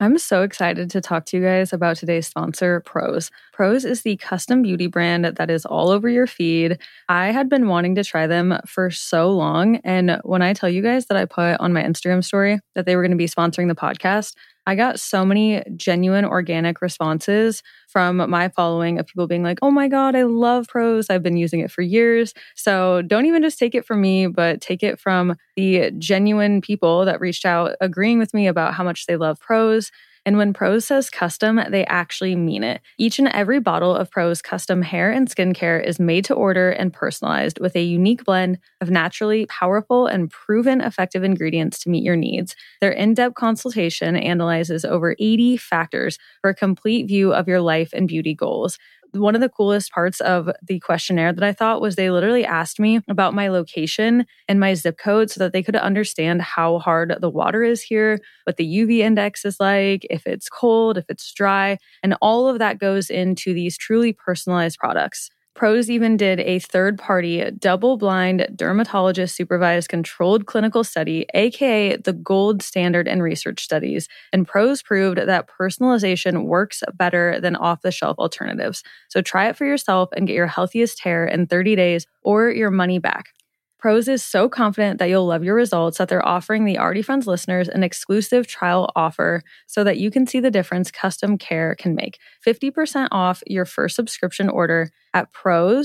I'm so excited to talk to you guys about today's sponsor, Prose. Prose is the custom beauty brand that is all over your feed. I had been wanting to try them for so long. And when I tell you guys that I put on my Instagram story that they were going to be sponsoring the podcast, I got so many genuine organic responses from my following of people being like, oh my God, I love Prose. I've been using it for years. So don't even just take it from me, but take it from the genuine people that reached out agreeing with me about how much they love Prose. And when Prose says custom, they actually mean it. Each and every bottle of Prose custom hair and skincare is made to order and personalized with a unique blend of naturally powerful and proven effective ingredients to meet your needs. Their in-depth consultation analyzes over 80 factors for a complete view of your life and beauty goals. One of the coolest parts of the questionnaire that I thought was they literally asked me about my location and my zip code so that they could understand how hard the water is here, what the UV index is like, if it's cold, if it's dry, and all of that goes into these truly personalized products. Prose even did a third-party, double-blind, dermatologist-supervised controlled clinical study, aka the gold standard in research studies, and Prose proved that personalization works better than off-the-shelf alternatives. So try it for yourself and get your healthiest hair in 30 days or your money back. Prose is so confident that you'll love your results that they're offering the Already Friends listeners an exclusive trial offer so that you can see the difference custom care can make. 50% off your first subscription order at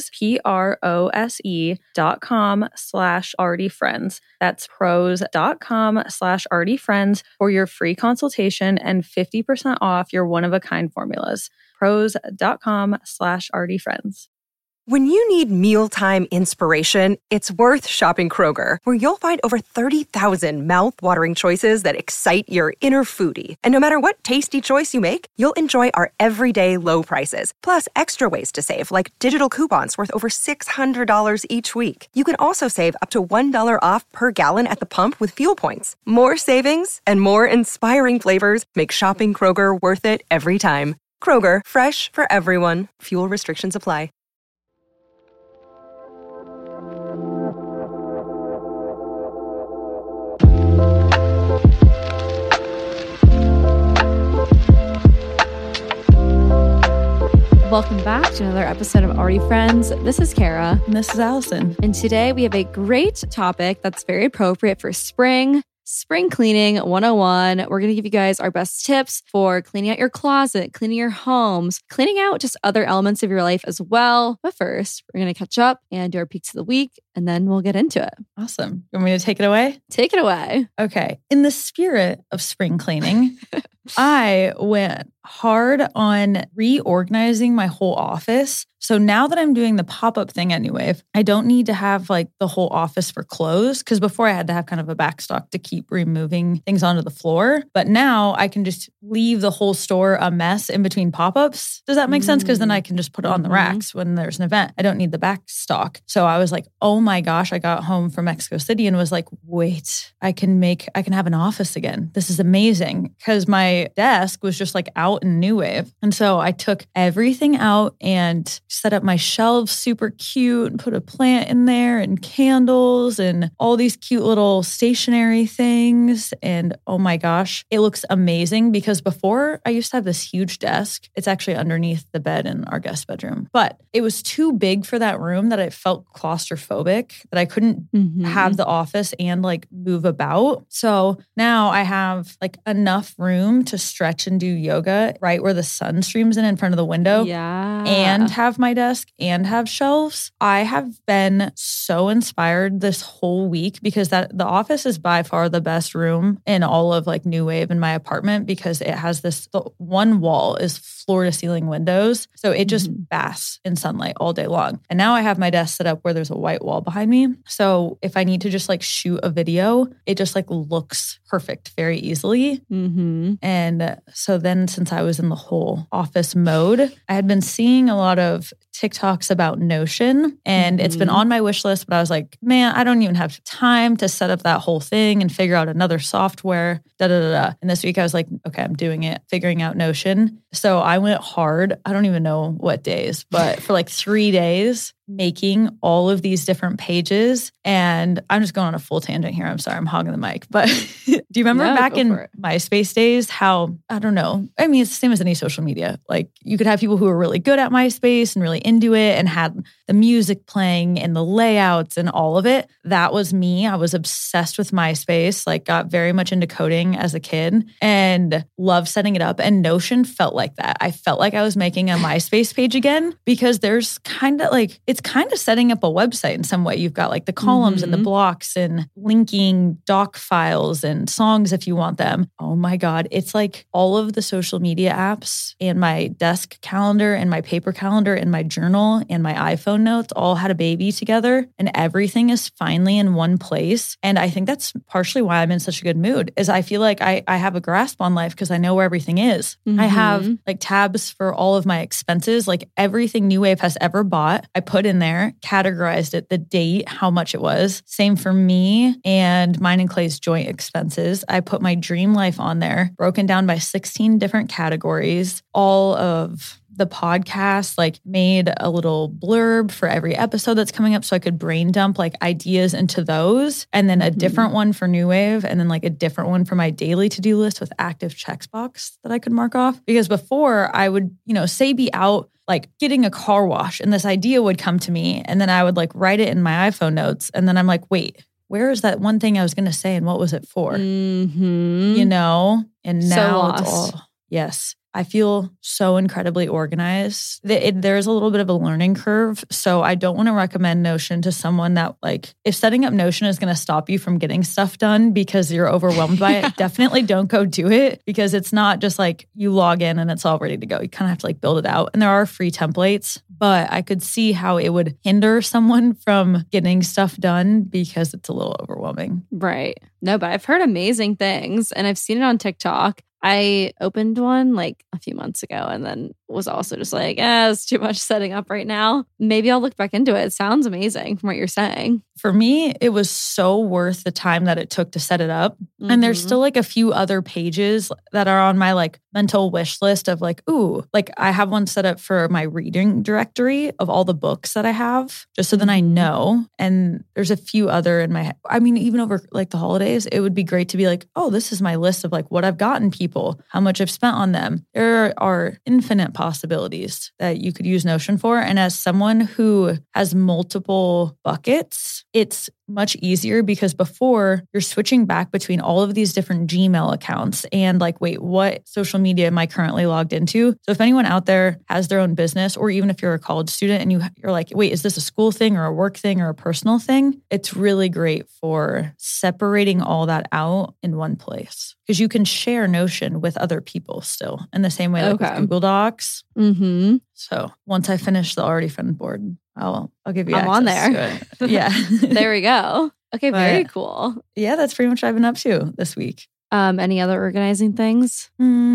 prose.com/alreadyfriends. That's prose.com/alreadyfriends for your free consultation and 50% off your one-of-a-kind formulas. prose.com/alreadyfriends. When you need mealtime inspiration, it's worth shopping Kroger, where you'll find over 30,000 mouth-watering choices that excite your inner foodie. And no matter what tasty choice you make, you'll enjoy our everyday low prices, plus extra ways to save, like digital coupons worth over $600 each week. You can also save up to $1 off per gallon at the pump with fuel points. More savings and more inspiring flavors make shopping Kroger worth it every time. Kroger, fresh for everyone. Fuel restrictions apply. Welcome back to another episode of Already Friends. This is Kara. And this is Allison. And today we have a great topic that's very appropriate for spring cleaning 101. We're going to give you guys our best tips for cleaning out your closet, cleaning your homes, cleaning out just other elements of your life as well. But first, we're going to catch up and do our peaks of the week, and then we'll get into it. Awesome. You want me to take it away? Take it away. Okay. In the spirit of spring cleaning, I went hard on reorganizing my whole office. So now that I'm doing the pop-up thing at New Wave, I don't need to have like the whole office for clothes, because before I had to have kind of a backstock to keep removing things onto the floor. But now I can just leave the whole store a mess in between pop-ups. Does that make sense? Because then I can just put it on the racks when there's an event. I don't need the backstock. So I was like, oh my gosh, I got home from Mexico City and was like, wait, I can have an office again. This is amazing. Because my desk was just like out in New Wave. And so I took everything out and set up my shelves super cute and put a plant in there and candles and all these cute little stationery things. And oh my gosh, it looks amazing, because before I used to have this huge desk. It's actually underneath the bed in our guest bedroom, but it was too big for that room that I felt claustrophobic, that I couldn't have the office and like move about. So now I have like enough room to stretch and do yoga right where the sun streams in front of the window. Yeah. And have my desk and have shelves. I have been so inspired this whole week, because the office is by far the best room in all of like New Wave in my apartment, because it has the one wall is floor to ceiling windows. So it just basks in sunlight all day long. And now I have my desk set up where there's a white wall behind me. So if I need to just like shoot a video, it just like looks perfect very easily. And so then, since I was in the whole office mode, I had been seeing a lot of TikToks about Notion, and it's been on my wish list, but I was like, man, I don't even have time to set up that whole thing and figure out another software, And this week I was like, okay, I'm doing it, figuring out Notion. So I went hard. I don't even know what days, but for like 3 days, making all of these different pages. And I'm just going on a full tangent here. I'm sorry, I'm hogging the mic. But do you remember back in MySpace days how, I don't know, I mean, it's the same as any social media. Like you could have people who were really good at MySpace and really into it and had the music playing and the layouts and all of it. That was me. I was obsessed with MySpace, like got very much into coding as a kid and loved setting it up. And Notion felt like that. I felt like I was making a MySpace page again because there's kind of like, it's kind of setting up a website in some way. You've got like the columns and the blocks and linking doc files and songs if you want them. Oh my God. It's like all of the social media apps and my desk calendar and my paper calendar and my journal and my iPhone notes all had a baby together and everything is finally in one place. And I think that's partially why I'm in such a good mood is I feel like I have a grasp on life because I know where everything is. I have like tabs for all of my expenses, like everything New Wave has ever bought. I put in there, categorized it, the date, how much it was. Same for me and mine and Clay's joint expenses. I put my dream life on there, broken down by 16 different categories, all of the podcast, like made a little blurb for every episode that's coming up so I could brain dump like ideas into those and then a different one for New Wave and then like a different one for my daily to-do list with active checkbox that I could mark off. Because before I would, say be out like getting a car wash and this idea would come to me and then I would like write it in my iPhone notes and then I'm like, wait, where is that one thing I was going to say and what was it for? And now it's all, yes. I feel so incredibly organized. There's a little bit of a learning curve. So I don't want to recommend Notion to someone that like, if setting up Notion is going to stop you from getting stuff done because you're overwhelmed by it, definitely don't go do it because it's not just like you log in and it's all ready to go. You kind of have to like build it out. And there are free templates, but I could see how it would hinder someone from getting stuff done because it's a little overwhelming. Right. No, but I've heard amazing things and I've seen it on TikTok. I opened one like a few months ago and then was also just like, it's too much setting up right now. Maybe I'll look back into it. It sounds amazing from what you're saying. For me, it was so worth the time that it took to set it up. And there's still like a few other pages that are on my like mental wish list of like, ooh, like I have one set up for my reading directory of all the books that I have, just so then I know. And there's a few other in my head. I mean, even over like the holidays, it would be great to be like, oh, this is my list of like what I've gotten people, how much I've spent on them. There are infinite possibilities that you could use Notion for. And as someone who has multiple buckets, it's much easier because before you're switching back between all of these different Gmail accounts and like, wait, what social media am I currently logged into? So if anyone out there has their own business, or even if you're a college student and you're like, wait, is this a school thing or a work thing or a personal thing? It's really great for separating all that out in one place because you can share Notion with other people still in the same way like with Google Docs. So once I finish the Already Friend board, I'll give you access on there. To it. Yeah. There we go. Okay, very cool. Yeah, that's pretty much what I've been up to this week. Any other organizing things?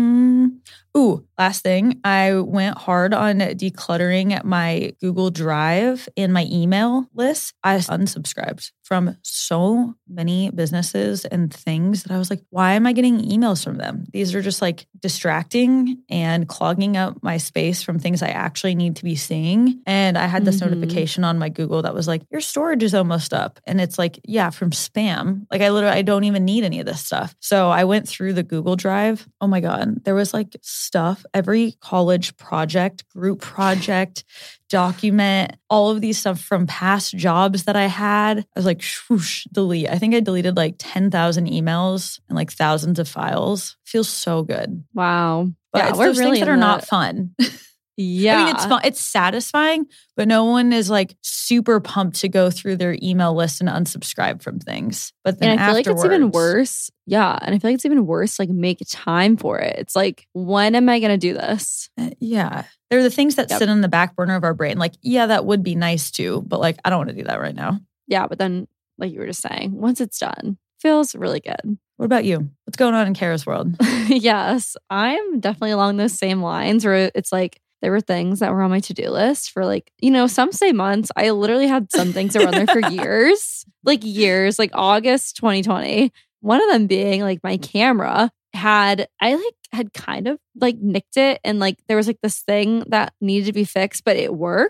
Ooh, last thing. I went hard on decluttering my Google Drive and my email list. I unsubscribed from so many businesses and things that I was like, why am I getting emails from them? These are just like distracting and clogging up my space from things I actually need to be seeing. And I had this notification on my Google that was like, your storage is almost up. And it's like, yeah, from spam. Like I don't even need any of this stuff. So I went through the Google Drive. Oh my God, there was like stuff, every college project, group project, document, all of these stuff from past jobs that I had. I was like, swoosh, delete. I think I deleted like 10,000 emails and like thousands of files. Feels so good. Wow. But it's those things that are not fun. Yeah. I mean, it's fun. It's satisfying, but no one is like super pumped to go through their email list and unsubscribe from things. But then and I feel like it's even worse. Yeah. And I feel like it's even worse, like make time for it. It's like, when am I going to do this? Yeah. They're the things that sit on the back burner of our brain. Like, yeah, that would be nice too, but like, I don't want to do that right now. Yeah. But then, like you were just saying, once it's done, feels really good. What about you? What's going on in Kara's world? Yes. I'm definitely along those same lines where it's like, there were things that were on my to-do list for like, some say months. I literally had some things that were on there for years, like August 2020. One of them being like my camera I had kind of like nicked it. And like, there was like this thing that needed to be fixed, but it worked.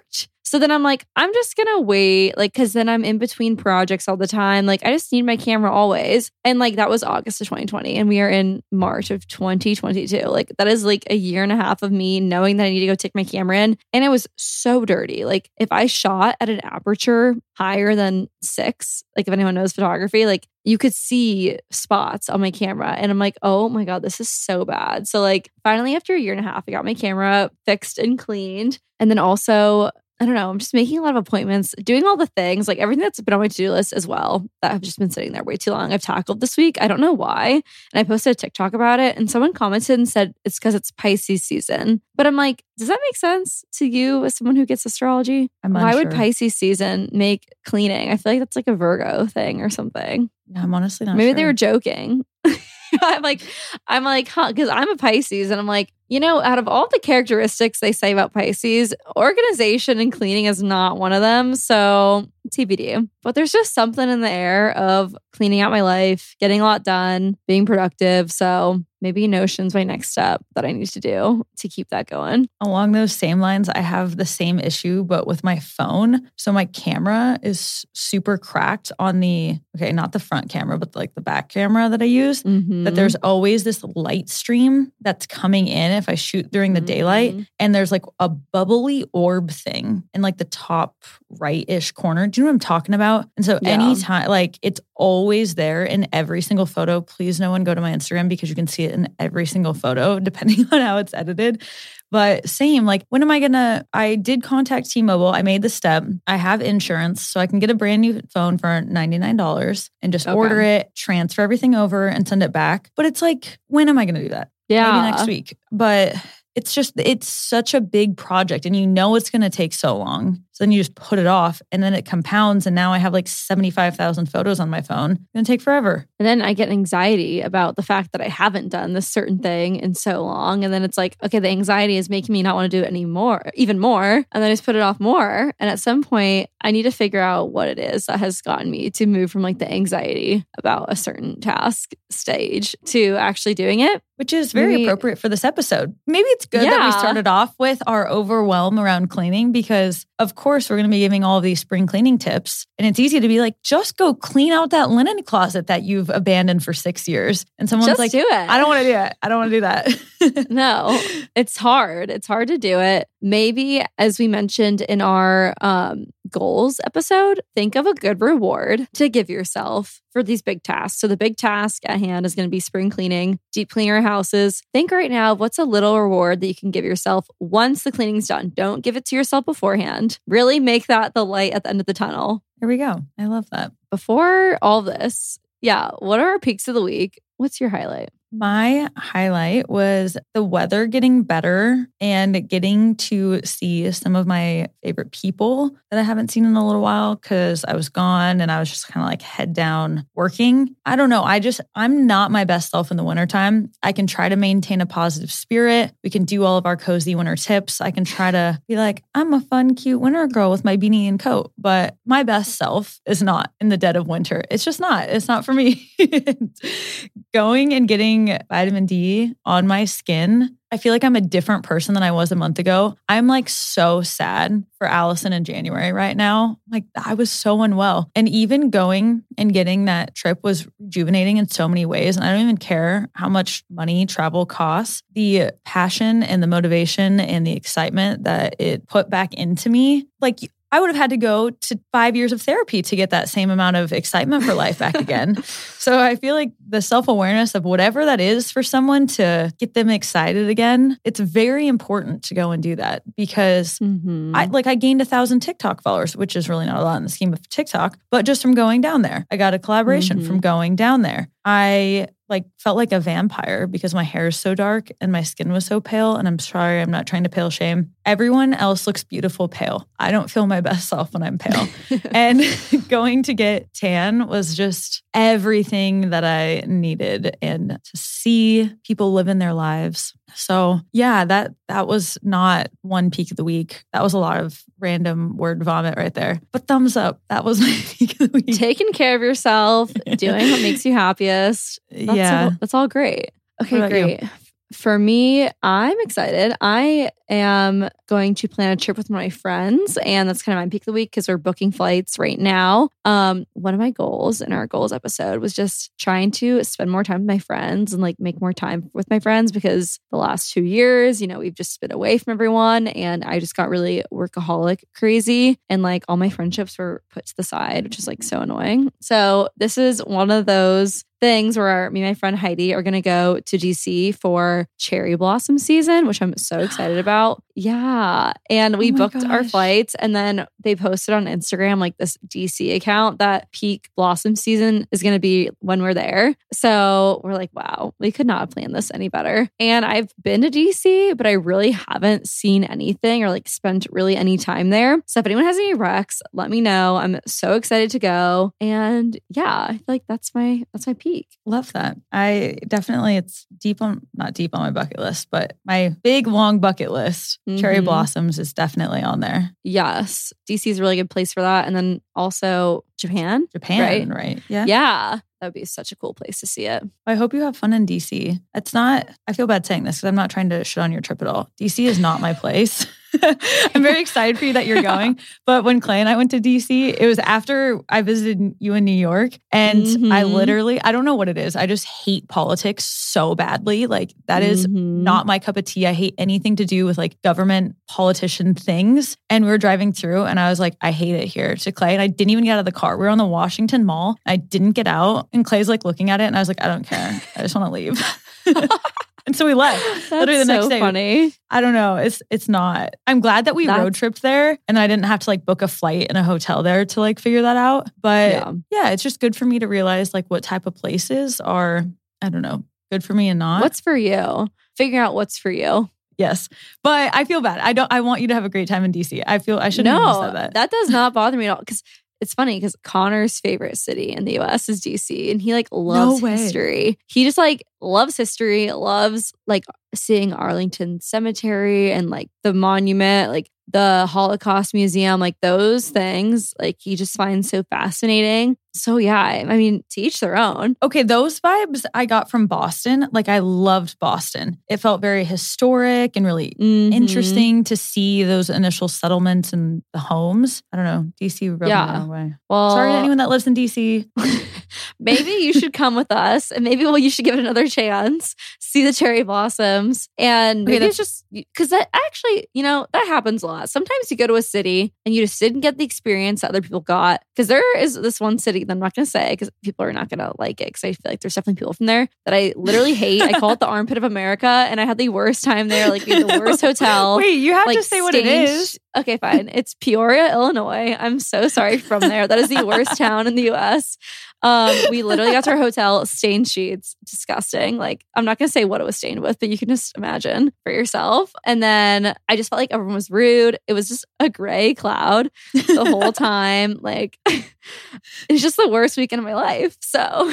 So then I'm like, I'm just going to wait, like, because then I'm in between projects all the time. Like, I just need my camera always. And like, that was August of 2020 and we are in March of 2022. Like, that is like a year and a half of me knowing that I need to go take my camera in. And it was so dirty. Like, if I shot at an aperture higher than 6, like if anyone knows photography, like you could see spots on my camera. And I'm like, oh my God, this is so bad. So like finally after a year and a half, I got my camera fixed and cleaned. And then also, I don't know, I'm just making a lot of appointments, doing all the things, like everything that's been on my to-do list as well, that have just been sitting there way too long. I've tackled this week. I don't know why. And I posted a TikTok about it and someone commented and said it's because it's Pisces season. But I'm like, does that make sense to you as someone who gets astrology? Why would Pisces season make cleaning? I feel like that's like a Virgo thing or something. Yeah, I'm honestly not Maybe sure. They were joking. I'm like, huh? Because I'm a Pisces and I'm like, you know, out of all the characteristics they say about Pisces, organization and cleaning is not one of them. So TBD. But there's just something in the air of cleaning out my life, getting a lot done, being productive. So maybe Notion's my next step that I need to do to keep that going. Along those same lines, I have the same issue, but with my phone. So my camera is super cracked on not the front camera, but like the back camera that I use. Mm-hmm. That there's always this light stream that's coming in if I shoot during the daylight. And there's like a bubbly orb thing in like the top right-ish corner. Do you know what I'm talking about? And so anytime, like it's always there in every single photo. Please no one go to my Instagram because you can see it in every single photo, depending on how it's edited. But same, like when am I did contact T-Mobile. I made the step. I have insurance, so I can get a brand new phone for $99 and just order it, transfer everything over and send it back. But it's like, when am I going to do that? Yeah. Maybe next week. But it's such a big project and you know it's going to take so long. So then you just put it off and then it compounds. And now I have like 75,000 photos on my phone. It's going to take forever. And then I get anxiety about the fact that I haven't done this certain thing in so long. And then it's like, okay, the anxiety is making me not want to do it even more. And then I just put it off more. And at some point, I need to figure out what it is that has gotten me to move from like the anxiety about a certain task stage to actually doing it. Which is very appropriate for this episode. Maybe it's good that we started off with our overwhelm around cleaning because, of course, we're going to be giving all of these spring cleaning tips. And it's easy to be like, just go clean out that linen closet that you've abandoned for 6 years. And someone's just like, do it. I don't want to do it. I don't want to do that. No, it's hard. It's hard to do it. Maybe, as we mentioned in our goals episode, think of a good reward to give yourself for these big tasks. So the big task at hand is going to be spring cleaning, deep cleaning your houses. Think right now of what's a little reward that you can give yourself once the cleaning's done. Don't give it to yourself beforehand. Really make that the light at the end of the tunnel. There we go. I love that. Before all this, what are our peaks of the week? What's your highlight? My highlight was the weather getting better and getting to see some of my favorite people that I haven't seen in a little while because I was gone and I was just kind of like head down working. I don't know. I'm not my best self in the wintertime. I can try to maintain a positive spirit. We can do all of our cozy winter tips. I can try to be like, I'm a fun, cute winter girl with my beanie and coat, but my best self is not in the dead of winter. It's just not. It's not for me. Going and getting vitamin D on my skin, I feel like I'm a different person than I was a month ago. I'm like so sad for Allison in January right now. Like I was so unwell. And even going and getting that trip was rejuvenating in so many ways. And I don't even care how much money travel costs. The passion and the motivation and the excitement that it put back into me, like I would have had to go to 5 years of therapy to get that same amount of excitement for life back again. So I feel like the self-awareness of whatever that is for someone to get them excited again, it's very important to go and do that because I gained 1,000 TikTok followers, which is really not a lot in the scheme of TikTok, but just from going down there. I got a collaboration from going down there. I felt like a vampire because my hair is so dark and my skin was so pale. And I'm sorry, I'm not trying to pale shame. Everyone else looks beautiful pale. I don't feel my best self when I'm pale. And going to get tan was just everything that I needed and to see people live in their lives. So yeah, that was not one peak of the week. That was a lot of random word vomit right there. But thumbs up. That was my peak of the week. Taking care of yourself, doing what makes you happiest. That's all great. Okay, great. For me, I'm excited. I am going to plan a trip with my friends, and that's kind of my peak of the week because we're booking flights right now. One of my goals in our goals episode was just trying to spend more time with my friends and like make more time with my friends because the last 2 years, we've just been away from everyone, and I just got really workaholic crazy, and like all my friendships were put to the side, which is like so annoying. So this is one of those things where me and my friend Heidi are going to go to DC for cherry blossom season, which I'm so excited about. Yeah. And we booked our flights, and then they posted on Instagram like this DC account that peak blossom season is going to be when we're there. So we're like, wow, we could not have planned this any better. And I've been to DC, but I really haven't seen anything or like spent really any time there. So if anyone has any recs, let me know. I'm so excited to go. And yeah, I feel like that's my peak. Love that. I definitely, it's not deep on my bucket list, but my big long bucket list, cherry blossoms is definitely on there. Yes. DC is a really good place for that. And then also Japan. Right? Yeah. Yeah. That would be such a cool place to see it. I hope you have fun in DC. I feel bad saying this because I'm not trying to shit on your trip at all. DC is not my place. I'm very excited for you that you're going. But when Clay and I went to DC, it was after I visited you in New York. And I don't know what it is. I just hate politics so badly. Like that is not my cup of tea. I hate anything to do with like government politician things. And we were driving through and I was like, I hate it here to Clay. And I didn't even get out of the car. We were on the Washington Mall. I didn't get out. And Clay's like looking at it and I was like, I don't care. I just want to leave. And so we left. That's literally the next day. Funny. I don't know. It's not. I'm glad that we road tripped there and I didn't have to like book a flight and a hotel there to like figure that out. But yeah, it's just good for me to realize like what type of places are, I don't know, good for me and not. What's for you? Figuring out what's for you. Yes. But I feel bad. I want you to have a great time in DC. I shouldn't have said that. That does not bother me at all. Because it's funny because Connor's favorite city in the US is DC, and he like loves history. He just like loves history, loves like seeing Arlington Cemetery and like the monument, like the Holocaust Museum, like those things, like he just finds so fascinating. So yeah, I mean, to each their own. Okay, those vibes I got from Boston. Like I loved Boston. It felt very historic and really interesting to see those initial settlements and the homes. I don't know. DC rubbed me the wrong way. Well, sorry to anyone that lives in DC. Maybe you should come with us and maybe you should give it another chance. See the cherry blossoms. And maybe it's just because that actually, that happens a lot. Sometimes you go to a city and you just didn't get the experience that other people got. Because there is this one city that I'm not going to say because people are not going to like it. Because I feel like there's definitely people from there that I literally hate. I call it the armpit of America. And I had the worst time there. Like we had the worst hotel. Wait, you have to say what it is. Okay, fine. It's Peoria, Illinois. I'm so sorry from there. That is the worst town in the US. We literally got to our hotel, stained sheets. Disgusting. Like, I'm not going to say what it was stained with, but you can just imagine for yourself. And then I just felt like everyone was rude. It was just a gray cloud the whole time. Like, it's just the worst weekend of my life. So...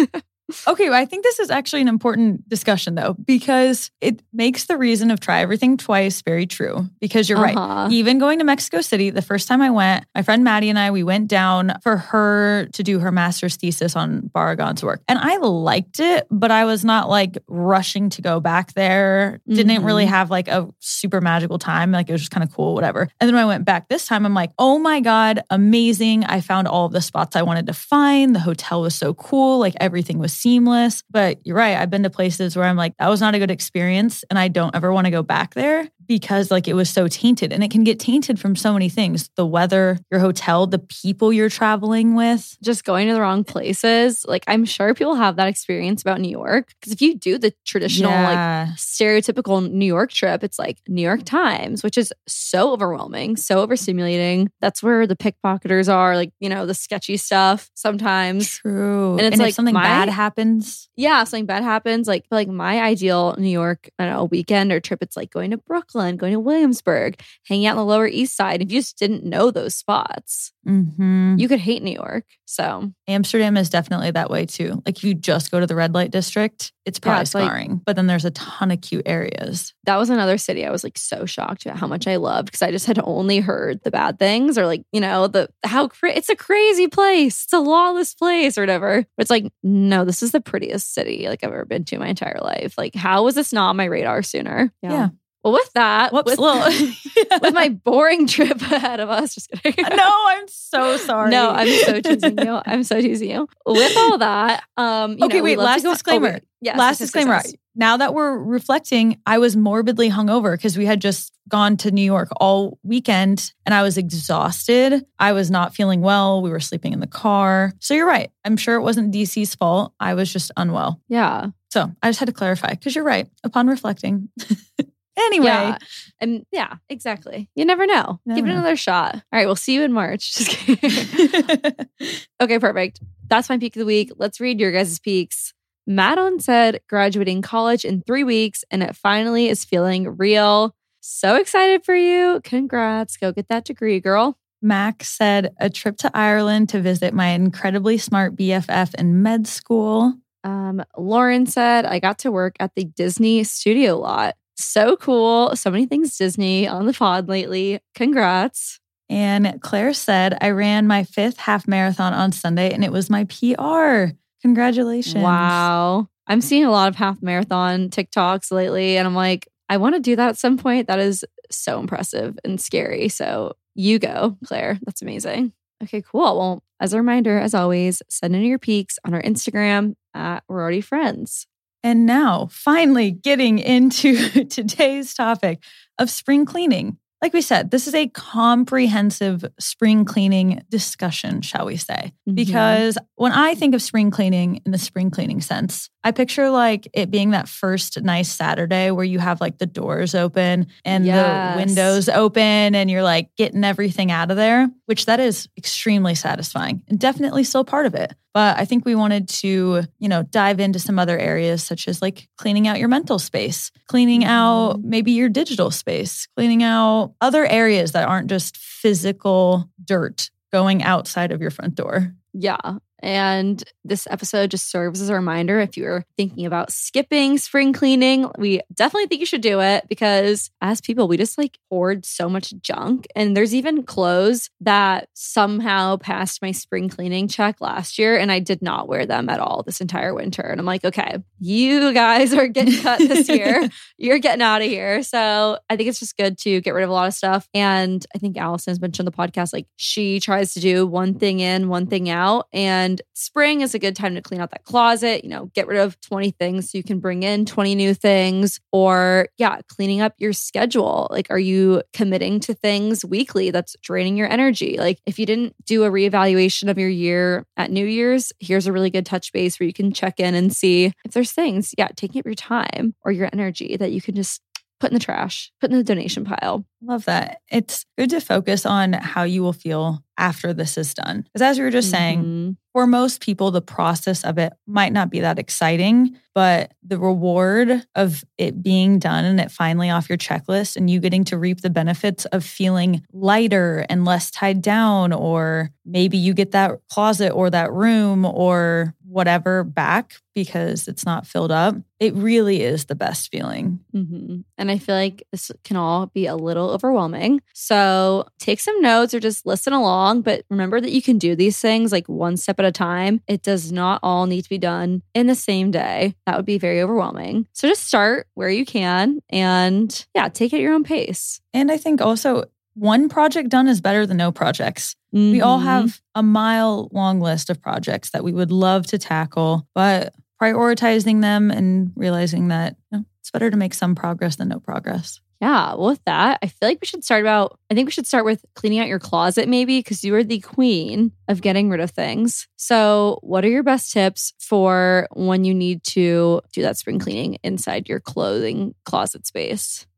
Okay, well, I think this is actually an important discussion though, because it makes the reason of try everything twice very true. Because you're right. Even going to Mexico City, the first time I went, my friend Maddie and I, we went down for her to do her master's thesis on Barragan's work. And I liked it, but I was not like rushing to go back there. Didn't really have like a super magical time. Like it was just kind of cool, whatever. And then when I went back this time, I'm like, oh my God, amazing. I found all of the spots I wanted to find. The hotel was so cool. Like everything was seamless. But you're right. I've been to places where I'm like, that was not a good experience. And I don't ever want to go back there because like it was so tainted. And it can get tainted from so many things. The weather, your hotel, the people you're traveling with. Just going to the wrong places. Like I'm sure people have that experience about New York. Because if you do the traditional like stereotypical New York trip, it's like New York Times, which is so overwhelming, so overstimulating. That's where the pickpocketers are, like, the sketchy stuff sometimes. True. And it's like if something bad happens. Yeah, if something bad happens. Like my ideal New York, I don't know, weekend or trip, it's like going to Brooklyn Ashland, going to Williamsburg, hanging out on the Lower East Side. If you just didn't know those spots, you could hate New York. So Amsterdam is definitely that way too. Like if you just go to the red light district, it's probably scarring. But then there's a ton of cute areas. That was another city I was like so shocked at how much I loved because I just had only heard the bad things or like, you know, it's a crazy place. It's a lawless place or whatever. But it's like, no, this is the prettiest city like I've ever been to my entire life. Like how was this not on my radar sooner? Yeah. Well, with that, with my boring trip ahead of us, just kidding. No, I'm so sorry. No, I'm so teasing you. I'm so teasing you. With all that, okay, wait, last disclaimer. Last disclaimer. Now that we're reflecting, I was morbidly hungover because we had just gone to New York all weekend and I was exhausted. I was not feeling well. We were sleeping in the car. So you're right. I'm sure it wasn't DC's fault. I was just unwell. Yeah. So I just had to clarify because you're right. Upon reflecting. Anyway. Yeah, exactly. You never know. Give it another shot. All right, we'll see you in March. Just kidding. Okay, perfect. That's my peak of the week. Let's read your guys' peaks. Madeline said graduating college in 3 weeks and it finally is feeling real. So excited for you. Congrats. Go get that degree, girl. Max said a trip to Ireland to visit my incredibly smart BFF in med school. Lauren said I got to work at the Disney studio lot. So cool. So many things Disney on the pod lately. Congrats. And Claire said, I ran my 5th half marathon on Sunday and it was my PR. Congratulations. Wow. I'm seeing a lot of half marathon TikToks lately and I'm like, I want to do that at some point. That is so impressive and scary. So you go, Claire. That's amazing. Okay, cool. Well, as a reminder, as always, send in your peaks on our Instagram at We're Already Friends. And now, finally getting into today's topic of spring cleaning. Like we said, this is a comprehensive spring cleaning discussion, shall we say. Because when I think of spring cleaning in the spring cleaning sense, I picture like it being that first nice Saturday where you have like the doors open and the windows open and you're like getting everything out of there, which that is extremely satisfying and definitely still part of it. But I think we wanted to, dive into some other areas such as like cleaning out your mental space, cleaning out maybe your digital space, cleaning out other areas that aren't just physical dirt going outside of your front door. Yeah. And this episode just serves as a reminder if you're thinking about skipping spring cleaning, we definitely think you should do it because as people, we just like hoard so much junk. And there's even clothes that somehow passed my spring cleaning check last year and I did not wear them at all this entire winter. And I'm like, okay, you guys are getting cut this year. You're getting out of here. So I think it's just good to get rid of a lot of stuff. And I think Allison's mentioned on the podcast, like she tries to do one thing in, one thing out. And spring is a good time to clean out that closet, get rid of 20 things so you can bring in 20 new things or cleaning up your schedule. Like, are you committing to things weekly that's draining your energy? Like if you didn't do a reevaluation of your year at New Year's, here's a really good touch base where you can check in and see if there's things, taking up your time or your energy that you can just put in the trash, put in the donation pile. Love that. It's good to focus on how you will feel after this is done. Because as we were just saying, for most people, the process of it might not be that exciting, but the reward of it being done and it finally off your checklist and you getting to reap the benefits of feeling lighter and less tied down, or maybe you get that closet or that room or whatever back because it's not filled up. It really is the best feeling. And I feel like this can all be a little overwhelming. So take some notes or just listen along, but remember that you can do these things like one step at a time. It does not all need to be done in the same day. That would be very overwhelming. So just start where you can and take it at your own pace. And I think also one project done is better than no projects. We all have a mile-long list of projects that we would love to tackle, but prioritizing them and realizing that it's better to make some progress than no progress. Yeah, well, with that, I feel like we should start with cleaning out your closet maybe because you are the queen of getting rid of things. So what are your best tips for when you need to do that spring cleaning inside your clothing closet space?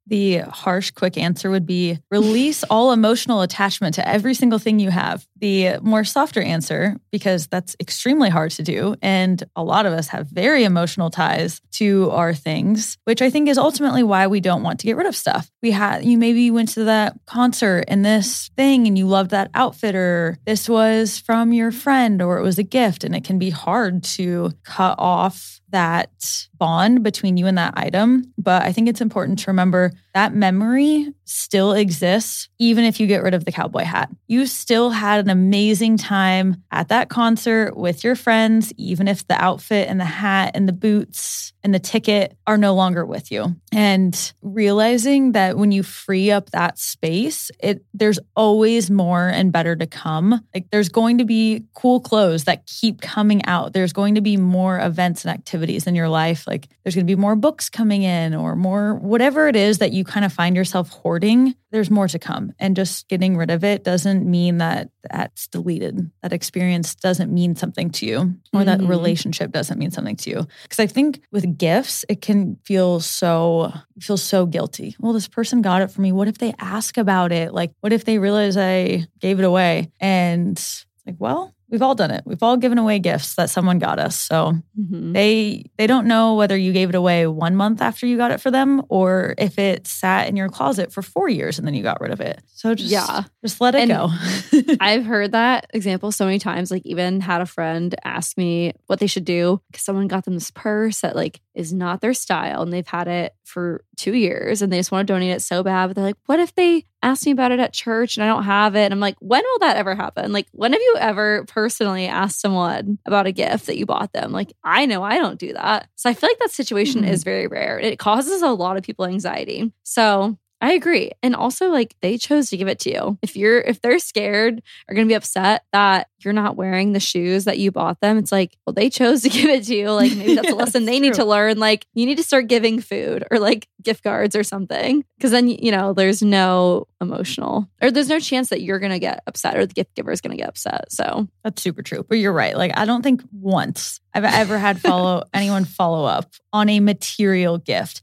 The harsh, quick answer would be release all emotional attachment to every single thing you have. The more softer answer, because that's extremely hard to do, and a lot of us have very emotional ties to our things, which I think is ultimately why we don't want to get rid of stuff. You maybe went to that concert and this thing and you loved that outfit, or this was from your friend, or it was a gift, and it can be hard to cut off that bond between you and that item. But I think it's important to remember that memory still exists, even if you get rid of the cowboy hat. You still had an amazing time at that concert with your friends, even if the outfit and the hat and the boots and the ticket are no longer with you. And realizing that when you free up that space, there's always more and better to come. Like there's going to be cool clothes that keep coming out. There's going to be more events and activities in your life. Like there's going to be more books coming in, or more whatever it is that you kind of find yourself hoarding. There's more to come. And just getting rid of it doesn't mean that that's deleted. That experience doesn't mean something to you, or that relationship doesn't mean something to you. Because I think with gifts, it can feel so guilty. Well, this person got it for me. What if they ask about it? Like, what if they realize I gave it away? And it's like, well, we've all done it. We've all given away gifts that someone got us. So they don't know whether you gave it away 1 month after you got it for them, or if it sat in your closet for 4 years and then you got rid of it. So just let it go. I've heard that example so many times. Like even had a friend ask me what they should do because someone got them this purse that like is not their style, and they've had it for 2 years and they just want to donate it so bad. But they're like, what if they ask me about it at church and I don't have it? And I'm like, when will that ever happen? Like, when have you ever personally asked someone about a gift that you bought them? Like, I know I don't do that. So I feel like that situation is very rare. It causes a lot of people anxiety. So I agree. And also like they chose to give it to you. If they're scared or going to be upset that you're not wearing the shoes that you bought them, it's like, well, they chose to give it to you. Like maybe that's a lesson they need to learn. Like you need to start giving food or like gift cards or something. Because then, there's no there's no chance that you're going to get upset or the gift giver is going to get upset. So that's super true. But you're right. Like I don't think once I've ever had anyone follow up on a material gift.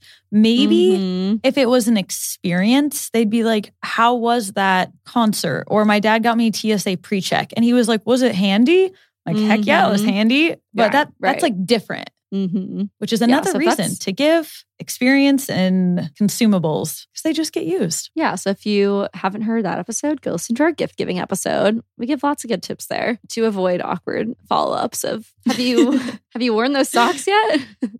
Maybe if it was an experience, they'd be like, how was that concert? Or my dad got me TSA pre-check and he was like, was it handy? Like, heck yeah, it was handy. But that's like different, which is another reason to give experience and consumables because they just get used. Yeah. So if you haven't heard that episode, go listen to our gift giving episode. We give lots of good tips there to avoid awkward follow-ups of, have you worn those socks yet?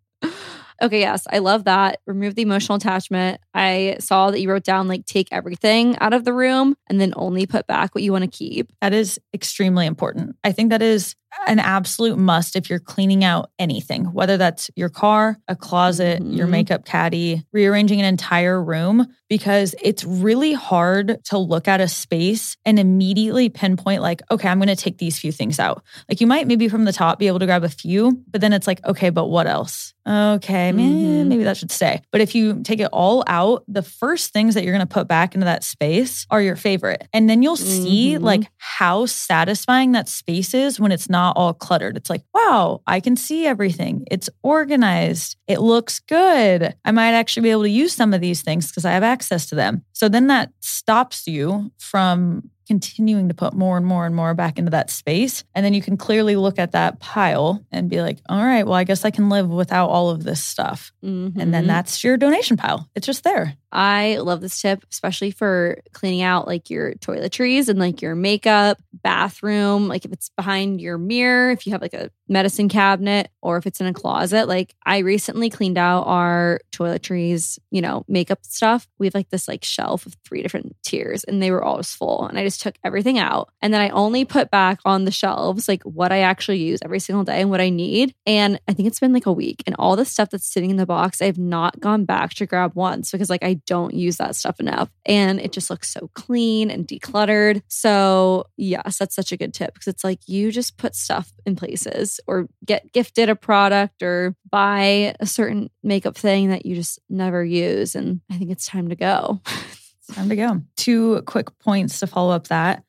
Okay, yes, I love that. Remove the emotional attachment. I saw that you wrote down like take everything out of the room and then only put back what you want to keep. That is extremely important. I think that is an absolute must if you're cleaning out anything, whether that's your car, a closet, your makeup caddy, rearranging an entire room, because it's really hard to look at a space and immediately pinpoint like, okay, I'm going to take these few things out. Like you might maybe from the top be able to grab a few, but then it's like, okay, but what else? Okay, maybe that should stay. But if you take it all out, the first things that you're going to put back into that space are your favorite. And then you'll see like how satisfying that space is when it's not all cluttered. It's like, wow, I can see everything. It's organized. It looks good. I might actually be able to use some of these things because I have access to them. So then that stops you from continuing to put more and more and more back into that space. And then you can clearly look at that pile and be like, all right, well, I guess I can live without all of this stuff. And then that's your donation pile. It's just there. I love this tip, especially for cleaning out like your toiletries and like your makeup, bathroom, like if it's behind your mirror, if you have like a medicine cabinet, or if it's in a closet. Like I recently cleaned out our toiletries, makeup stuff. We have like this like shelf of 3 different tiers and they were all just full. And I just took everything out. And then I only put back on the shelves like what I actually use every single day and what I need. And I think it's been like a week, and all the stuff that's sitting in the box, I have not gone back to grab once because like I don't use that stuff enough. And it just looks so clean and decluttered. So yes, that's such a good tip because it's like you just put stuff in places or get gifted a product or buy a certain makeup thing that you just never use. And I think it's time to go. Time to go. 2 quick points to follow up that.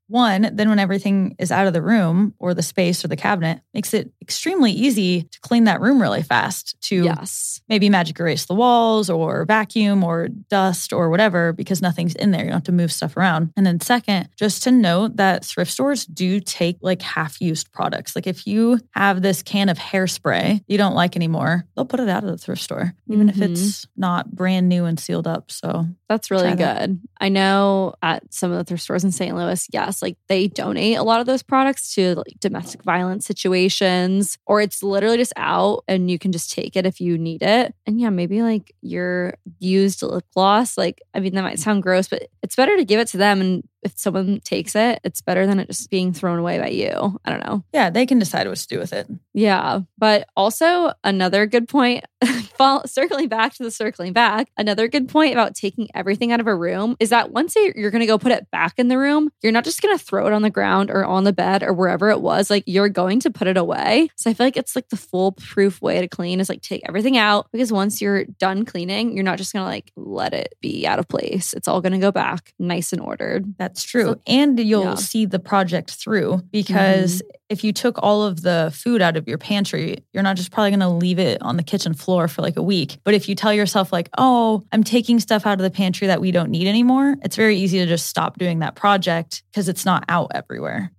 one, then when everything is out of the room or the space or the cabinet, makes it extremely easy to clean that room really fast, to maybe magic erase the walls or vacuum or dust or whatever, because nothing's in there. You don't have to move stuff around. And then second, just to note that thrift stores do take like half-used products. Like if you have this can of hairspray you don't like anymore, they'll put it out of the thrift store, even if it's not brand new and sealed up. So that's really good. I know at some of the thrift stores in St. Louis, yes, like they donate a lot of those products to like domestic violence situations, or it's literally just out and you can just take it if you need it. And yeah, maybe like your used lip gloss, like, I mean, that might sound gross, but it's better to give it to them. And if someone takes it, it's better than it just being thrown away by you. I don't know. Yeah, they can decide what to do with it. Yeah. But also another good point, circling back, another good point about taking everything out of a room is that once you're going to go put it back in the room, you're not just going to throw it on the ground or on the bed or wherever it was. Like you're going to put it away. So I feel like it's like the foolproof way to clean is like take everything out, because once you're done cleaning, you're not just going to like let it be out of place. It's all going to go back nice and ordered. That's true. So, and you'll see the project through, because if you took all of the food out of your pantry, you're not just probably going to leave it on the kitchen floor for like a week. But if you tell yourself like, oh, I'm taking stuff out of the pantry that we don't need anymore, it's very easy to just stop doing that project because it's not out everywhere.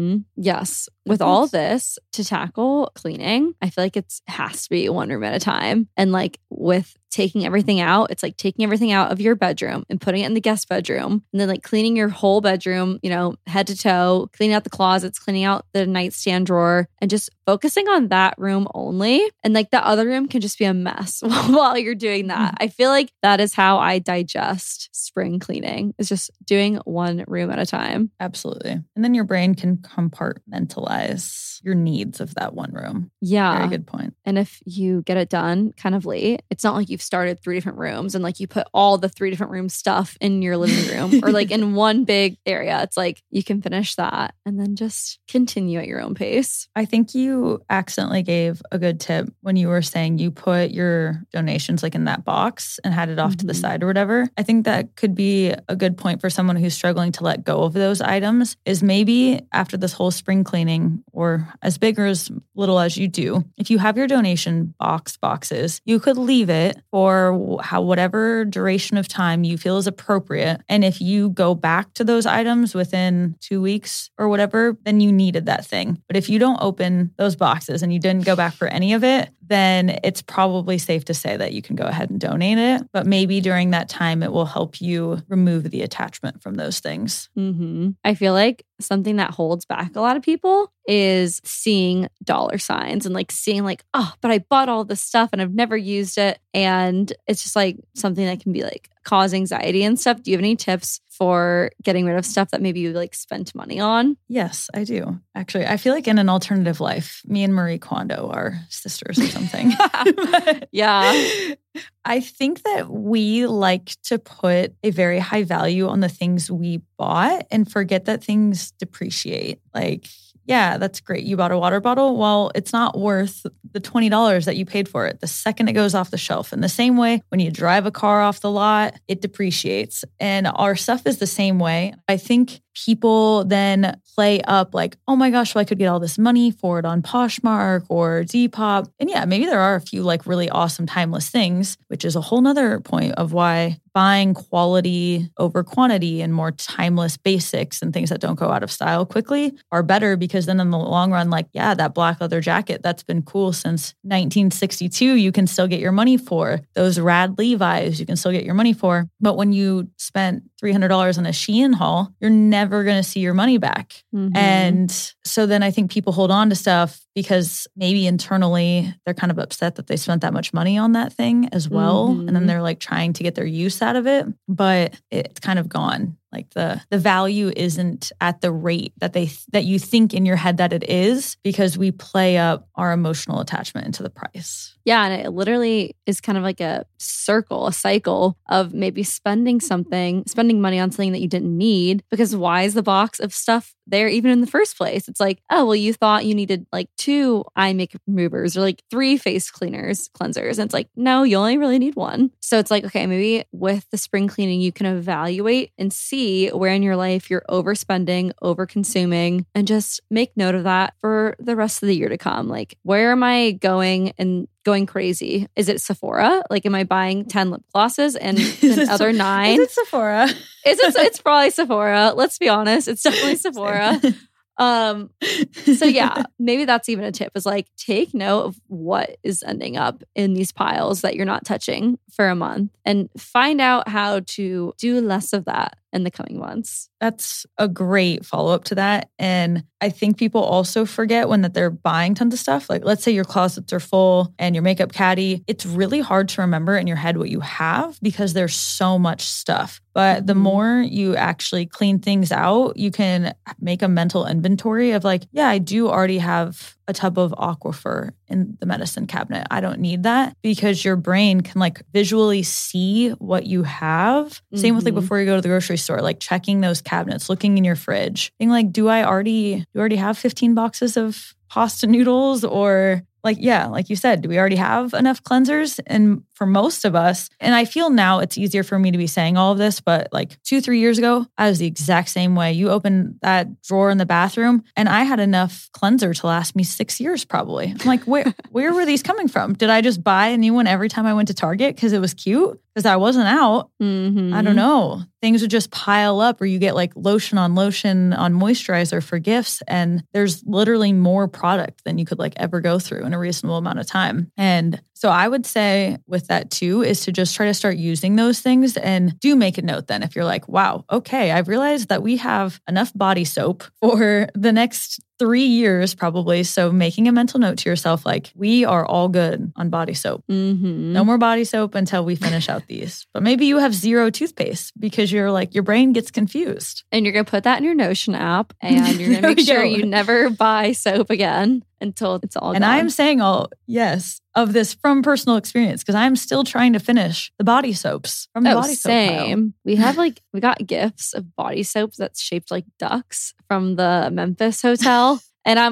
Yes. With all this to tackle cleaning, I feel like it has to be one room at a time. And like with taking everything out, it's like taking everything out of your bedroom and putting it in the guest bedroom, and then like cleaning your whole bedroom, you know, head to toe, cleaning out the closets, cleaning out the nightstand drawer, and just focusing on that room only. And like the other room can just be a mess while you're doing that. I feel like that is how I digest spring cleaning, is just doing one room at a time. Absolutely. And then your brain can compartmentalize your needs of that one room. Yeah. Very good point. And if you get it done kind of late, it's not like you've started 3 different rooms and like you put all the 3 different room stuff in your living room or like in one big area. It's like you can finish that and then just continue at your own pace. I think you accidentally gave a good tip when you were saying you put your donations like in that box and had it off to the side or whatever. I think that could be a good point for someone who's struggling to let go of those items, is maybe after this whole spring cleaning, or as big or as little as you do, if you have your donation boxes, you could leave it for whatever duration of time you feel is appropriate. And if you go back to those items within 2 weeks or whatever, then you needed that thing. But if you don't open those boxes and you didn't go back for any of it, then it's probably safe to say that you can go ahead and donate it. But maybe during that time, it will help you remove the attachment from those things. I feel like something that holds back a lot of people is seeing dollar signs and like seeing like, oh, but I bought all this stuff and I've never used it. And it's just like something that can be like cause anxiety and stuff. Do you have any tips for getting rid of stuff that maybe you like spent money on? Yes, I do. Actually, I feel like in an alternative life, me and Marie Kondo are sisters or something. Yeah. I think that we like to put a very high value on the things we bought and forget that things depreciate. Like, yeah, that's great. You bought a water bottle. Well, it's not worth the $20 that you paid for it the second it goes off the shelf. In the same way, when you drive a car off the lot, it depreciates. And our stuff is the same way. I think people then play up like, oh my gosh, well, I could get all this money for it on Poshmark or Depop. And yeah, maybe there are a few like really awesome timeless things, which is a whole nother point of why buying quality over quantity and more timeless basics and things that don't go out of style quickly are better, because then in the long run, like, yeah, that black leather jacket that's been cool since 1962, you can still get your money for. Those rad Levi's, you can still get your money for. But when you spent $300 on a Shein haul, you're never going to see your money back. And so then I think people hold on to stuff because maybe internally they're kind of upset that they spent that much money on that thing as well. And then they're like trying to get their use out of it, but it's kind of gone. Like the value isn't at the rate that you think in your head that it is, because we play up our emotional attachment into the price. Yeah. And it literally is kind of like a cycle of maybe spending money on something that you didn't need, because why is the box of stuff there even in the first place. It's like, oh, well, you thought you needed like 2 eye makeup removers or like 3 face cleansers. And it's like, no, you only really need 1. So it's like, okay, maybe with the spring cleaning, you can evaluate and see where in your life you're overspending, over-consuming, and just make note of that for the rest of the year to come. Like, where am I going and going crazy? Is it Sephora? Like, am I buying 10 lip glosses and the other 9? Is it Sephora? It's probably Sephora. Let's be honest. It's definitely Sephora. So yeah, maybe that's even a tip, is like, take note of what is ending up in these piles that you're not touching for a month and find out how to do less of that in the coming months. That's a great follow-up to that. And I think people also forget when that they're buying tons of stuff. Like, let's say your closets are full and your makeup caddy. It's really hard to remember in your head what you have because there's so much stuff. But the more you actually clean things out, you can make a mental inventory of like, yeah, I do already have a tub of Aquaphor in the medicine cabinet. I don't need that, because your brain can like visually see what you have. Same with like before you go to the grocery store, like checking those cabinets, looking in your fridge, being like, do I already have 15 boxes of pasta noodles? Or like, yeah, like you said, do we already have enough cleansers? And for most of us, and I feel now it's easier for me to be saying all of this, but like 2-3 years ago, I was the exact same way. You open that drawer in the bathroom and I had enough cleanser to last me 6 years probably. I'm like, where were these coming from? Did I just buy a new one every time I went to Target because it was cute? Because I wasn't out. I don't know. Things would just pile up, or you get like lotion on moisturizer for gifts. And there's literally more product than you could like ever go through in a reasonable amount of time. And so I would say with that too, is to just try to start using those things, and do make a note then. If you're like, wow, okay, I've realized that we have enough body soap for the next 3 years probably. So making a mental note to yourself, like, we are all good on body soap. No more body soap until we finish out these. But maybe you have 0 toothpaste because you're like, your brain gets confused. And you're going to put that in your Notion app, and you're going to make sure you never buy soap again until it's all and gone. I'm saying of this from personal experience, because I'm still trying to finish the body soaps from the body soap pile. We got gifts of body soap that's shaped like ducks from the Memphis hotel. And I'm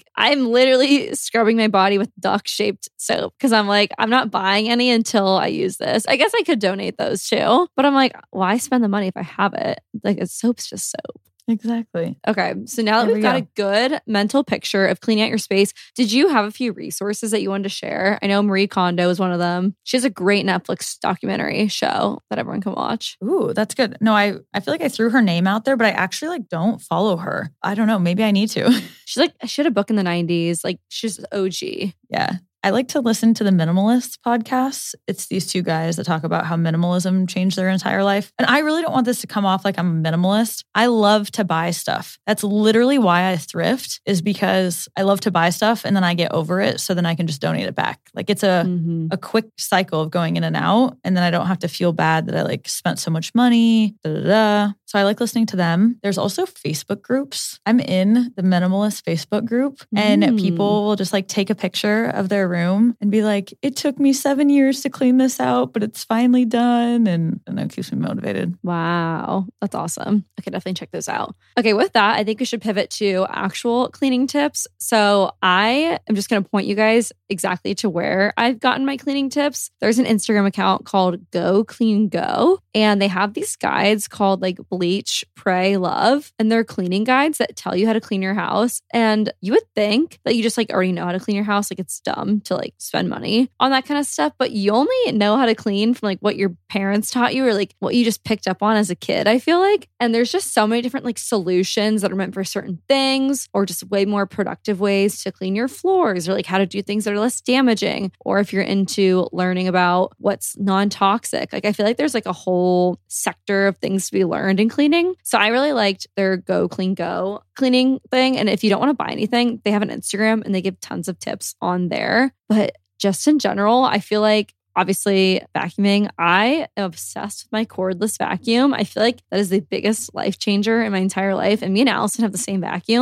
literally scrubbing my body with duck-shaped soap because I'm like, I'm not buying any until I use this. I guess I could donate those too. But I'm like, why spend the money if I have it? Like, soap's just soap. Exactly. Okay. So now that we've got a good mental picture of cleaning out your space, did you have a few resources that you wanted to share? I know Marie Kondo is one of them. She has a great Netflix documentary show that everyone can watch. Ooh, that's good. No, I feel like I threw her name out there, but I actually like don't follow her. I don't know. Maybe I need to. She had a book in the 90s. Like, she's OG. Yeah. I like to listen to the Minimalists podcasts. It's these 2 guys that talk about how minimalism changed their entire life. And I really don't want this to come off like I'm a minimalist. I love to buy stuff. That's literally why I thrift, is because I love to buy stuff and then I get over it. So then I can just donate it back. Like, it's a quick cycle of going in and out. And then I don't have to feel bad that I like spent so much money. So I like listening to them. There's also Facebook groups. I'm in the Minimalist Facebook group, and people will just like take a picture of their room and be like, it took me 7 years to clean this out, but it's finally done. And that keeps me motivated. Wow. That's awesome. I could definitely check those out. Okay. With that, I think we should pivot to actual cleaning tips. So I am just going to point you guys exactly to where I've gotten my cleaning tips. There's an Instagram account called Go Clean Go, and they have these guides called like Bleach, Pray, Love, and they're cleaning guides that tell you how to clean your house. And you would think that you just like already know how to clean your house. Like, it's dumb to like spend money on that kind of stuff, but you only know how to clean from like what your parents taught you or like what you just picked up on as a kid, I feel like. And there's just so many different like solutions that are meant for certain things, or just way more productive ways to clean your floors, or like how to do things that are less damaging. Or if you're into learning about what's non-toxic, like I feel like there's like a whole sector of things to be learned in cleaning. So I really liked their Go Clean Go cleaning thing. And if you don't want to buy anything, they have an Instagram and they give tons of tips on there. But just in general, I feel like obviously vacuuming, I am obsessed with my cordless vacuum. I feel like that is the biggest life changer in my entire life. And me and Allison have the same vacuum. I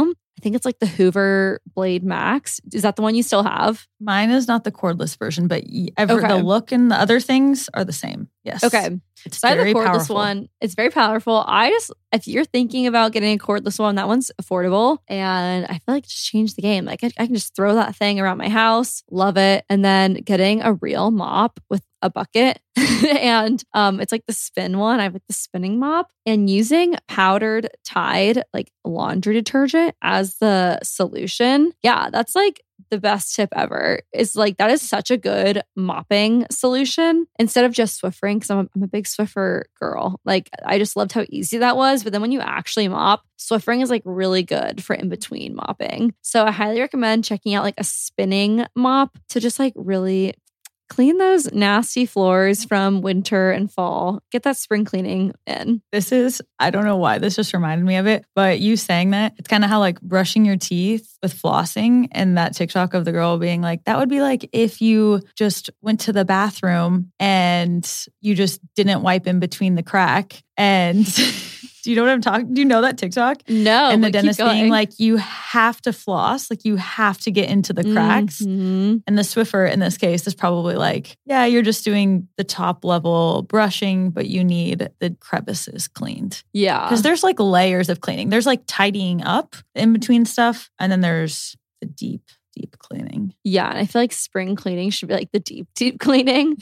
think it's like the Hoover Blade Max. Is that the one you still have? Mine is not the cordless version, but the look and the other things are the same. Yes. Okay. It's so I have the cordless powerful. one. It's very powerful. If you're thinking about getting a cordless one, that one's affordable. And I feel like it just changed the game. Like I can just throw that thing around my house. Love it. And then getting a real mop with a bucket and it's like the spin one. I have like the spinning mop and using powdered Tide like laundry detergent as the solution. Yeah, that's like the best tip ever. Is like that is such a good mopping solution instead of just Swiffering, because I'm a big Swiffer girl. Like I just loved how easy that was. But then when you actually mop, Swiffering is like really good for in between mopping. So I highly recommend checking out like a spinning mop to just like really clean those nasty floors from winter and fall. Get that spring cleaning in. I don't know why this just reminded me of it, but you saying that, it's kind of how like brushing your teeth with flossing and that TikTok of the girl being like, that would be like if you just went to the bathroom and you just didn't wipe in between the crack. And do you know what I'm talking? Do you know that TikTok? No. And the dentist being like, you have to floss, like you have to get into the cracks. Mm-hmm. And the Swiffer in this case is probably like, yeah, you're just doing the top level brushing, but you need the crevices cleaned. Yeah. Because there's like layers of cleaning. There's like tidying up in between stuff. And then there's the deep cleaning. Yeah. And I feel like spring cleaning should be like the deep cleaning.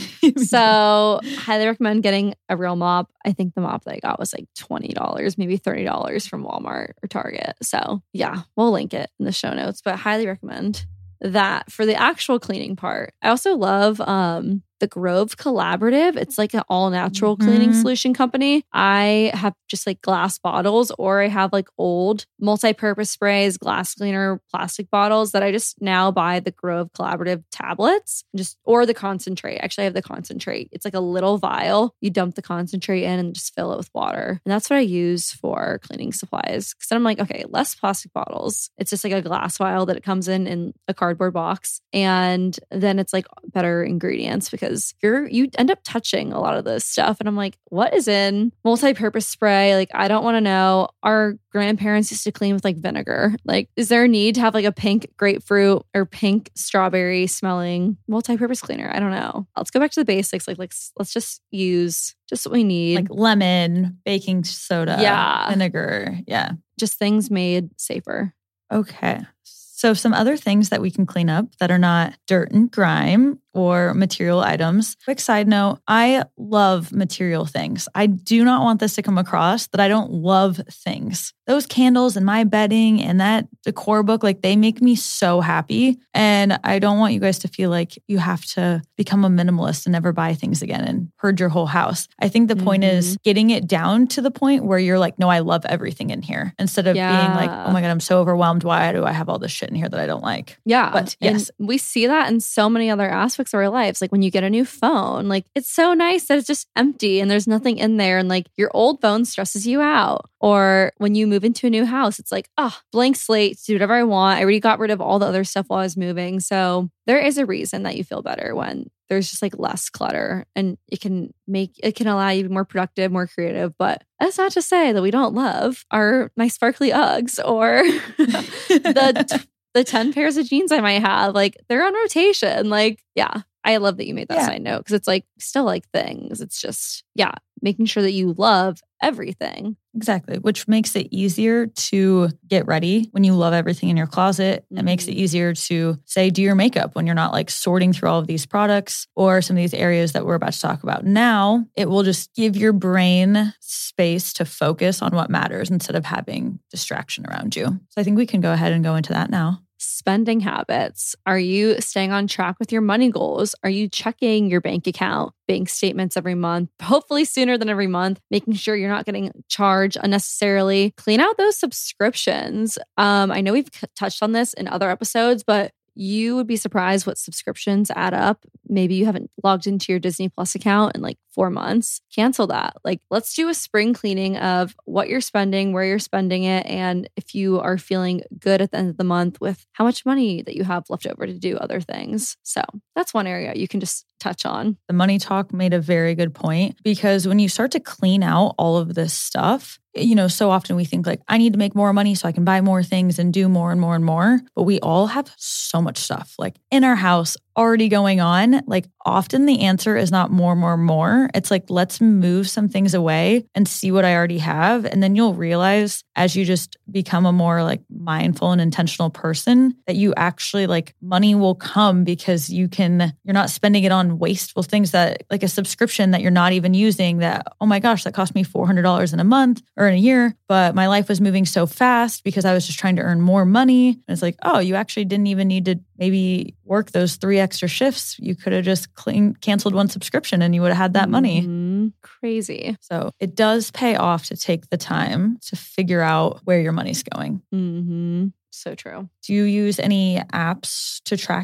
So highly recommend getting a real mop. I think the mop that I got was like $20, maybe $30 from Walmart or Target. So yeah, we'll link it in the show notes, but highly recommend that for the actual cleaning part. I also love the Grove Collaborative. It's like an all natural cleaning solution company. I have just like glass bottles, or I have like old multi-purpose sprays, glass cleaner, plastic bottles that I just now buy the Grove Collaborative tablets, or the concentrate. Actually, I have the concentrate. It's like a little vial. You dump the concentrate in and just fill it with water. And that's what I use for cleaning supplies. Because then I'm like, okay, less plastic bottles. It's just like a glass vial that it comes in a cardboard box. And then it's like better ingredients because you end up touching a lot of this stuff. And I'm like, what is in multi-purpose spray? Like, I don't want to know. Our grandparents used to clean with like vinegar. Like, is there a need to have like a pink grapefruit or pink strawberry smelling multi-purpose cleaner? I don't know. Let's go back to the basics. Like let's just use just what we need. Like lemon, baking soda, vinegar. Yeah. Just things made safer. Okay. So some other things that we can clean up that are not dirt and grime or material items. Quick side note, I love material things. I do not want this to come across that I don't love things. Those candles and my bedding and that decor book, like they make me so happy. And I don't want you guys to feel like you have to become a minimalist and never buy things again and purge your whole house. I think the point is getting it down to the point where you're like, no, I love everything in here. Instead of being like, oh my God, I'm so overwhelmed. Why do I have all this shit in here that I don't like? Yeah. But yes. And we see that in so many other aspects of our lives. Like when you get a new phone, like it's so nice that it's just empty and there's nothing in there. And like your old phone stresses you out. Or when you move into a new house, it's like, blank slate, do whatever I want. I already got rid of all the other stuff while I was moving. So there is a reason that you feel better when there's just like less clutter, and it can allow you to be more productive, more creative. But that's not to say that we don't love my sparkly Uggs or the 10 pairs of jeans I might have. Like they're on rotation. Like, yeah, I love that you made that side note because it's like still like things. It's just, making sure that you love everything. Exactly. Which makes it easier to get ready when you love everything in your closet. It makes it easier to say, do your makeup when you're not like sorting through all of these products or some of these areas that we're about to talk about now. It will just give your brain space to focus on what matters instead of having distraction around you. So I think we can go ahead and go into that now. Spending habits. Are you staying on track with your money goals? Are you checking your bank account, bank statements every month, hopefully sooner than every month, making sure you're not getting charged unnecessarily? Clean out those subscriptions. I know we've touched on this in other episodes, but you would be surprised what subscriptions add up. Maybe you haven't logged into your Disney Plus account in like 4 months. Cancel that. Like, let's do a spring cleaning of what you're spending, where you're spending it, and if you are feeling good at the end of the month with how much money that you have left over to do other things. So that's one area you can just touch on. The money talk made a very good point because when you start to clean out all of this stuff, so often we think like, I need to make more money so I can buy more things and do more and more and more. But we all have so much stuff like in our house already going on. Like often the answer is not more. It's like, let's move some things away and see what I already have. And then you'll realize as you just become a more like mindful and intentional person that you actually like money will come because you're not spending it on wasteful things that like a subscription that you're not even using that, oh my gosh, that cost me $400 in a month or in a year. But my life was moving so fast because I was just trying to earn more money. And it's like, oh, you actually didn't even need to maybe work those 3 extra shifts. You could have just canceled one subscription and you would have had that money. Crazy. So it does pay off to take the time to figure out where your money's going. So true. Do you use any apps to track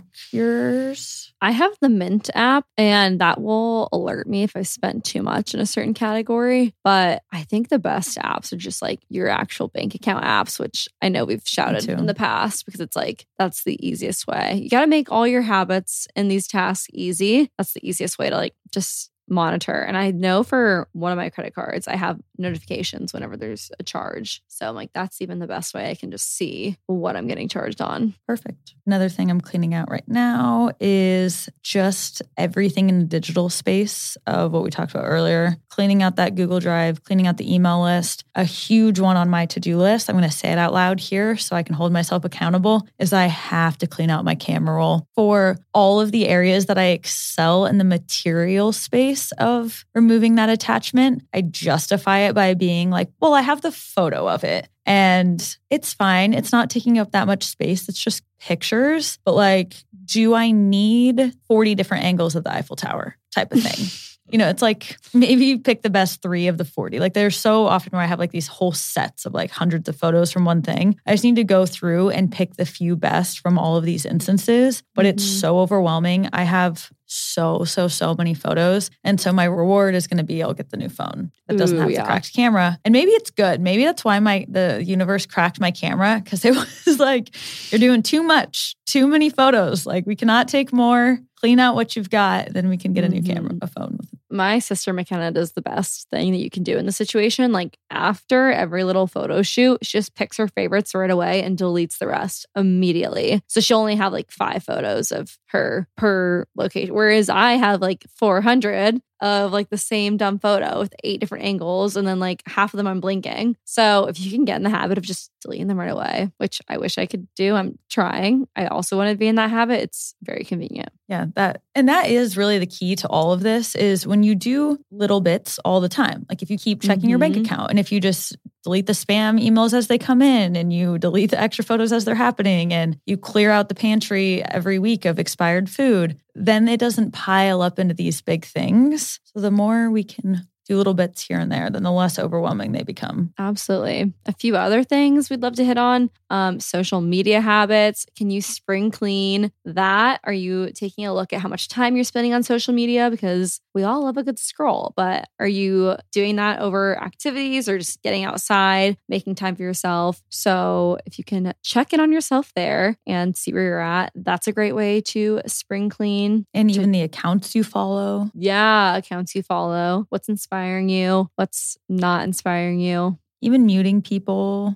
yours? I have the Mint app, and that will alert me if I spent too much in a certain category. But I think the best apps are just like your actual bank account apps, which I know we've shouted in the past because it's like, that's the easiest way. You got to make all your habits and these tasks easy. That's the easiest way to like just monitor. And I know for one of my credit cards, I have notifications whenever there's a charge. So I'm like, that's even the best way I can just see what I'm getting charged on. Perfect. Another thing I'm cleaning out right now is just everything in the digital space of what we talked about earlier. Cleaning out that Google Drive, cleaning out the email list. A huge one on my to-do list, I'm going to say it out loud here so I can hold myself accountable, is I have to clean out my camera roll for all of the areas that I excel in the material space of removing that attachment. I justify it by being like, well, I have the photo of it and it's fine. It's not taking up that much space. It's just pictures. But like, do I need 40 different angles of the Eiffel Tower type of thing? It's like maybe pick the best 3 of the 40. Like there's so often where I have like these whole sets of like hundreds of photos from one thing. I just need to go through and pick the few best from all of these instances. But it's so overwhelming. I have so many photos. And so my reward is going to be I'll get the new phone that doesn't have the cracked camera. And maybe it's good. Maybe that's why the universe cracked my camera because it was like, you're doing too much, too many photos. Like we cannot take more. Clean out what you've got, then we can get a new camera, a phone with it. My sister McKenna does the best thing that you can do in the situation. Like after every little photo shoot, she just picks her favorites right away and deletes the rest immediately. So she'll only have like 5 photos of her per location. Whereas I have like 400 of like the same dumb photo with 8 different angles. And then like half of them I'm blinking. So if you can get in the habit of just deleting them right away, which I wish I could do, I'm trying. I also want to be in that habit. It's very convenient. Yeah, that is really the key to all of this is when you do little bits all the time. Like if you keep checking your bank account and if you just delete the spam emails as they come in and you delete the extra photos as they're happening and you clear out the pantry every week of expired food, then it doesn't pile up into these big things. So the more we can do little bits here and there, then the less overwhelming they become. Absolutely. A few other things we'd love to hit on. Social media habits. Can you spring clean that? Are you taking a look at how much time you're spending on social media? Because we all love a good scroll, but are you doing that over activities or just getting outside, making time for yourself? So if you can check in on yourself there and see where you're at, that's a great way to spring clean. And even the accounts you follow. Yeah, accounts you follow. What's inspiring you? What's not inspiring you? Even muting people.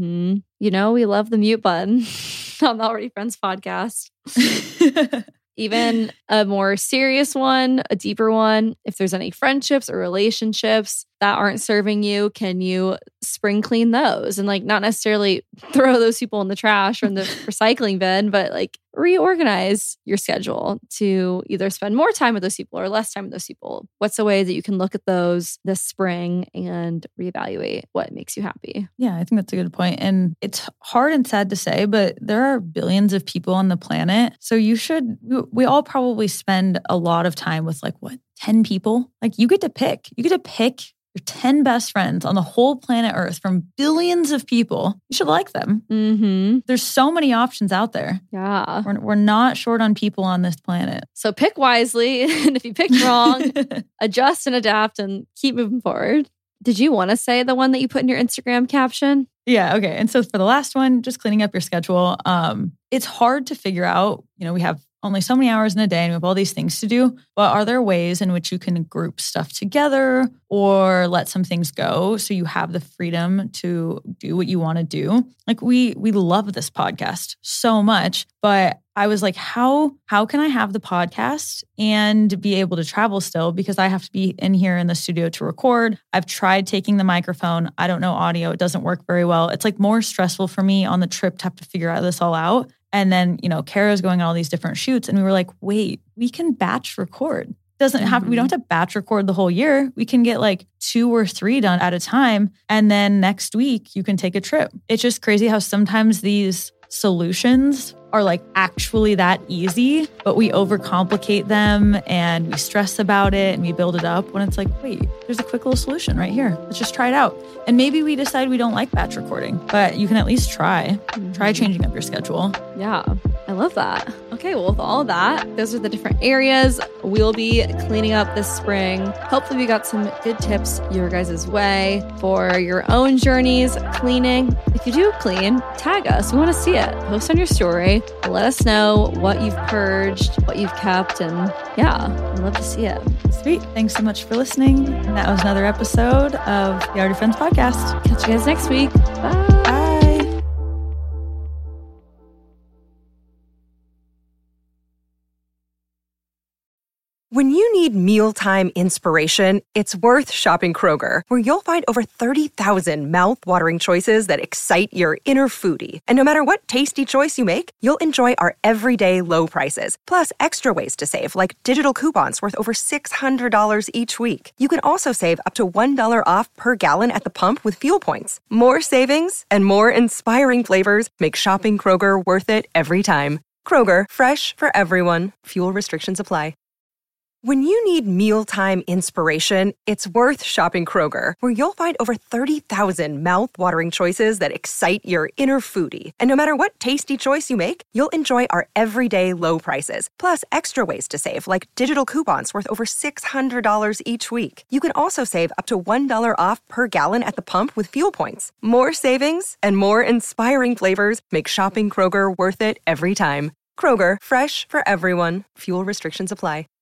We love the mute button on the Already Friends podcast. Even a more serious one, a deeper one, if there's any friendships or relationships that aren't serving you, can you spring clean those? And like not necessarily throw those people in the trash or in the recycling bin, but like reorganize your schedule to either spend more time with those people or less time with those people. What's a way that you can look at those this spring and reevaluate what makes you happy? Yeah, I think that's a good point. And it's hard and sad to say, but there are billions of people on the planet. So we all probably spend a lot of time with 10 people? Like you get to pick. You get to pick your 10 best friends on the whole planet Earth from billions of people. You should like them. There's so many options out there. Yeah. We're not short on people on this planet. So pick wisely. And if you picked wrong, adjust and adapt and keep moving forward. Did you want to say the one that you put in your Instagram caption? Yeah. Okay. And so for the last one, just cleaning up your schedule. It's hard to figure out, we have only so many hours in a day and we have all these things to do. But are there ways in which you can group stuff together or let some things go so you have the freedom to do what you want to do? Like we love this podcast so much, but I was like, how can I have the podcast and be able to travel still? Because I have to be in here in the studio to record. I've tried taking the microphone. I don't know audio. It doesn't work very well. It's like more stressful for me on the trip to have to figure out this all out. And then, Kara's going on all these different shoots. And we were like, wait, we can batch record. Doesn't have, we don't have to batch record the whole year. We can get like 2 or 3 done at a time. And then next week you can take a trip. It's just crazy how sometimes these solutions are like actually that easy, but we overcomplicate them and we stress about it and we build it up when it's like, wait, there's a quick little solution right here. Let's just try it out. And maybe we decide we don't like batch recording, but you can at least try changing up your schedule. Yeah, I love that. Okay, well, with all of that, those are the different areas we'll be cleaning up this spring. Hopefully we got some good tips your guys' way for your own journeys cleaning. If you do clean, tag us. We want to see it. Post on your story. Let us know what you've purged, what you've kept, and yeah, I'd love to see it. Sweet. Thanks so much for listening. And that was another episode of the Art of Friends podcast. Catch you guys next week. Bye. Bye. When you need mealtime inspiration, it's worth shopping Kroger, where you'll find over 30,000 mouth-watering choices that excite your inner foodie. And no matter what tasty choice you make, you'll enjoy our everyday low prices, plus extra ways to save, like digital coupons worth over $600 each week. You can also save up to $1 off per gallon at the pump with fuel points. More savings and more inspiring flavors make shopping Kroger worth it every time. Kroger, fresh for everyone. Fuel restrictions apply. When you need mealtime inspiration, it's worth shopping Kroger, where you'll find over 30,000 mouth-watering choices that excite your inner foodie. And no matter what tasty choice you make, you'll enjoy our everyday low prices, plus extra ways to save, like digital coupons worth over $600 each week. You can also save up to $1 off per gallon at the pump with fuel points. More savings and more inspiring flavors make shopping Kroger worth it every time. Kroger, fresh for everyone. Fuel restrictions apply.